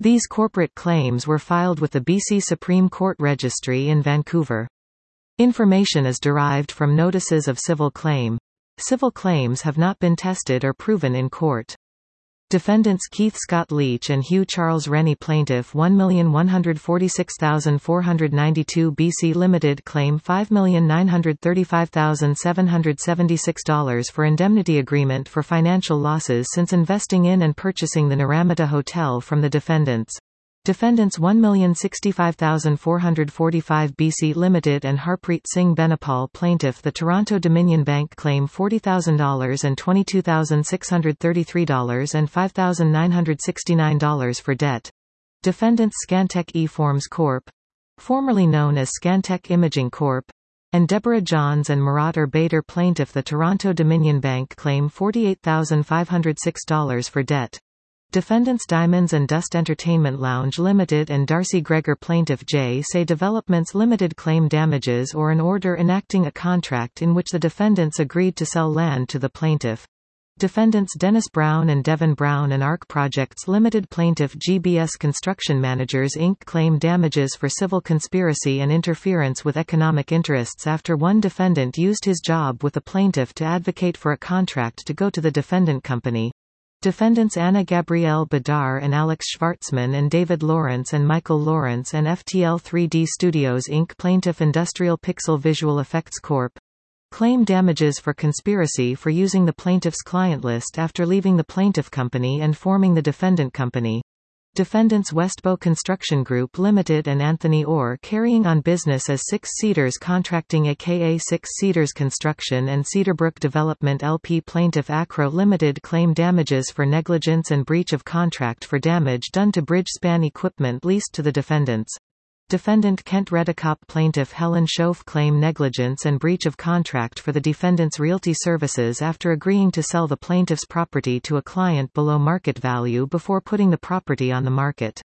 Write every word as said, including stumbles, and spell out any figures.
These corporate claims were filed with the B C Supreme Court Registry in Vancouver. Information is derived from notices of civil claim. Civil claims have not been tested or proven in court. Defendants Keith Scott Leach and Hugh Charles Rennie plaintiff one million one hundred forty-six thousand four hundred ninety-two B C Limited claim five million nine hundred thirty-five thousand seven hundred seventy-six dollars for indemnity agreement for financial losses since investing in and purchasing the Naramata Hotel from the defendants. Defendants one million sixty-five thousand four hundred forty-five B C Limited and Harpreet Singh Benapal plaintiff the Toronto Dominion Bank claim forty thousand dollars and twenty-two thousand six hundred thirty-three dollars and five thousand nine hundred sixty-nine dollars for debt. Defendants Scantech E-Forms Corp, formerly known as Scantech Imaging Corp, and Deborah Johns and Murat Bader plaintiff the Toronto Dominion Bank claim forty-eight thousand five hundred six dollars for debt. Defendants Diamonds and Dust Entertainment Lounge Limited and Darcy Gregor plaintiff J. Say Developments Limited claim damages or an order enacting a contract in which the defendants agreed to sell land to the plaintiff. Defendants Dennis Brown and Devin Brown and Arc Projects Limited plaintiff G B S Construction Managers Incorporated claim damages for civil conspiracy and interference with economic interests after one defendant used his job with the plaintiff to advocate for a contract to go to the defendant company. Defendants Anna Gabrielle Badar and Alex Schwartzman and David Lawrence and Michael Lawrence and F T L three D Studios Incorporated plaintiff Industrial Pixel Visual Effects Corporation claim damages for conspiracy for using the plaintiff's client list after leaving the plaintiff company and forming the defendant company. Defendants Westbow Construction Group Limited and Anthony Orr carrying on business as Six Cedars Contracting aka Six Cedars Construction and Cedarbrook Development L P plaintiff Acro Limited claim damages for negligence and breach of contract for damage done to bridge span equipment leased to the defendants. Defendant Kent Redicop plaintiff Helen Schoaf claim negligence and breach of contract for the defendant's realty services after agreeing to sell the plaintiff's property to a client below market value before putting the property on the market.